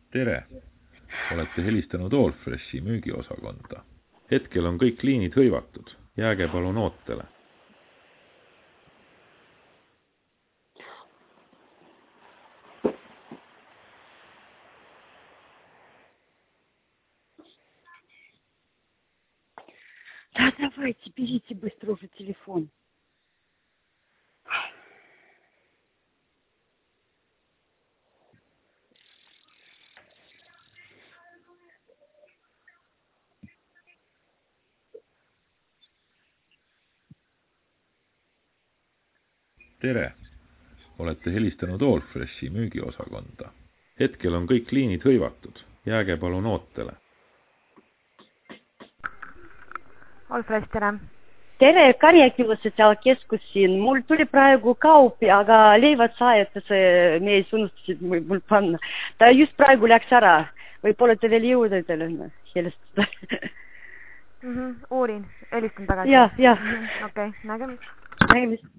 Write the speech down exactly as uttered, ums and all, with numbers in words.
Tere! Olete helistanud Allfreshi müügiosakonda. Hetkel on kõik liinid hõivatud. Jääge palun ootele. Да, давайте, берите быстро уже телефон. Tere! Olete helistanud Allfreshi müügiosakonda. Hetkel on kõik liinid hõivatud. Jääge palun ootele. Allfresh, tere! Tere, Karjaküla sotsiaalkeskus siin. Mul tuli praegu kaupi, aga leivad saajatuse mees unustasid mul panna. Ta just praegu läks ära. Võib-olla te veel jõuda teile helistada. mm -hmm. Uurin, helistan tagasi. Ja, ja. Mm -hmm. Okei, okay. Nägemist. Nägemist.